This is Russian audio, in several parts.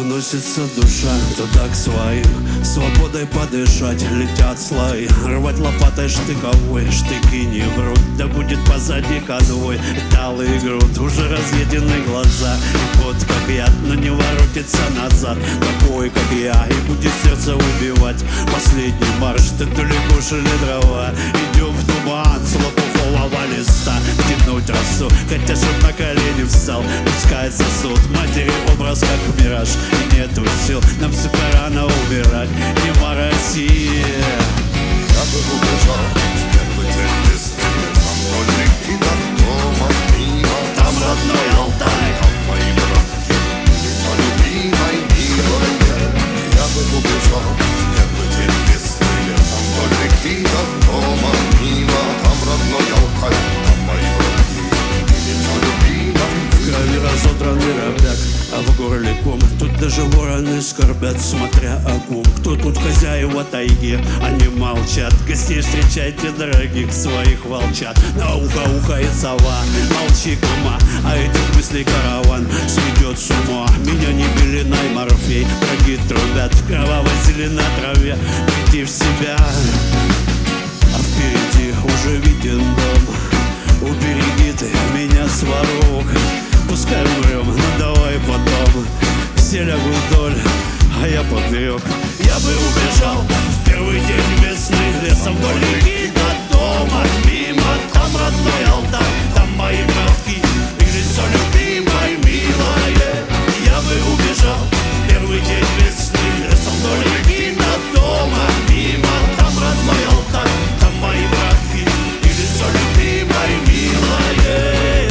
Уносится душа туда к своим, свободой подышать летят слои. Рвать лопатой штыковой, штыки не врут, да будет позади конвой. Талый груд, уже разъедены глаза, и вот как яд, но не воротится назад. Такой как я, и будет сердце убивать. Последний марш, ты далеко шили дрова. Идем в туман с лопухового листа, втянуть росу, хотя чтоб на колени встал. Пускай сосуд матери образ как мираж, и нету сил, нам сука рано умирать. Нема России. Я бы убежал в первый день весны, за мной реки до дома мимо. Там родной Алтай, там мои братки, лицо любимой милой. Я бы убежал в первый день весны, за мной реки до дома мимо. Там родной Алтай, там мои братки, лицо любимой. в крови разодранный робяк, а в горле ком. Тут даже вороны скорбят, смотря о ком. Кто тут хозяева тайги? Они молчат. Гостей встречайте, дорогих своих волчат. На ухо ухает сова, молчи, кума, а этих мыслей караван сведет с ума. Меня не пеленай, Морфей, враги трубят в кровавой зеленой траве. Приди в себя, а впереди уже виден дом. Убереги ты меня, сварог. Пускай умрем, но давай потом. Все лягут вдоль, а я поперек. Я бы убежал в первый день весны, лесом вдоль реки до дома мимо. Там родной Алтай, там мои братки, и лицо любимой милое. Я бы убежал в первый день весны, лесом вдоль реки до дома мимо. Там родной Алтай, там мои братки, и лицо любимой милое.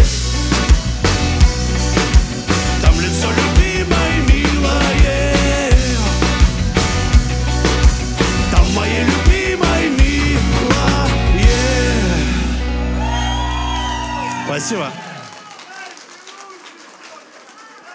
Там лицо любимой милое. Там моей любимой милое. Спасибо.